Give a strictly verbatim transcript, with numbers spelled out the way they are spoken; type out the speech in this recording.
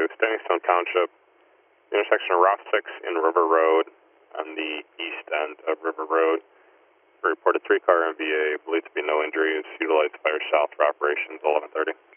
to Standing Stone Township, intersection of Route six and River Road on the east end of River Road. We reported three-car M V A, believed to be no injuries, utilized fire south for operations eleven thirty.